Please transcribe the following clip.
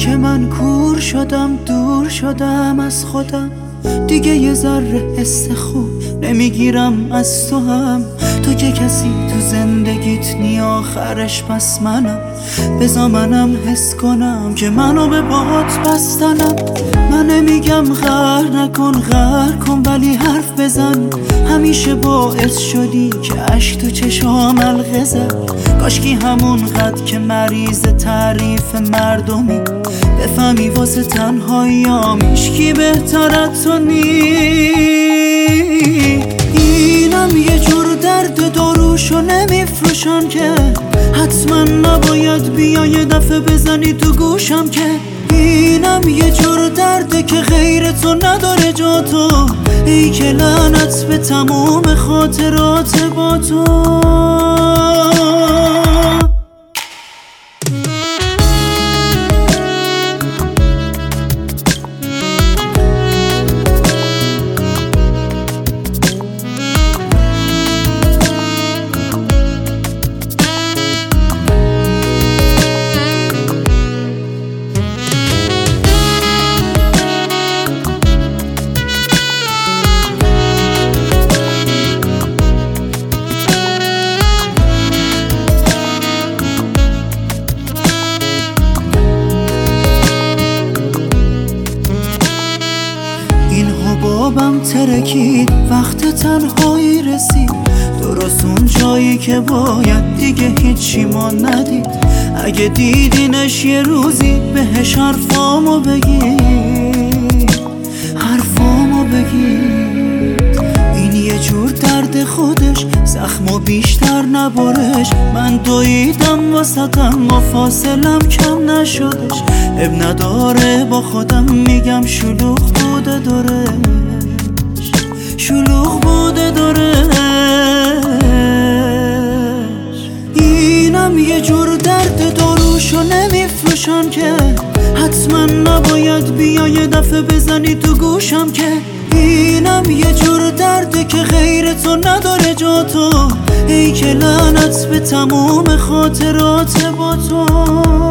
که من کور شدم، دور شدم از خودم، دیگه یه ذره حس خوب نمیگیرم از تو هم. تو که کسی تو زندگیت نی آخرش پس منم. بذار منم حس کنم که منو به باهات بستنم. من نمیگم غر نکن غر کن، ولی حرف بزن. همیشه باعث شدی که عشق تو چشام حلقه زد. کاشکی همون قد که مریض تعریف مردمی، بفهمی واسه تنهاییام هیچکی بهتر از تو نی. اینم یه جور درد داروشو نمیفروشم که حتما نباید بیای یه دفعه بزنی تو گوشم که اینم یه جور درده که غیر تو نداره جا تو. ای که لعنت به تموم خاطرات با تو. بابم ترکید، وقت تنهایی رسید، درست اون جایی که باید دیگه هیچی ما ندید. اگه دیدینش یه روزی بهش حرفامو بگید، حرفامو بگید. این یه جور درد خودش، زخمو بیشتر نبارش. من دویدم واسطم و فاصلم کم نشدش. اب نداره با خودم میگم شلوغ بوده دورش، شلوغ بوده دورش. اینم یه جور درد داروشو نمیفروشم که حتما نباید بیای یه دفعه بزنی تو گوشم که اینم یه جور درده که غیر تو نداره جا تو. ای که لعنت به تموم خاطرات با تو.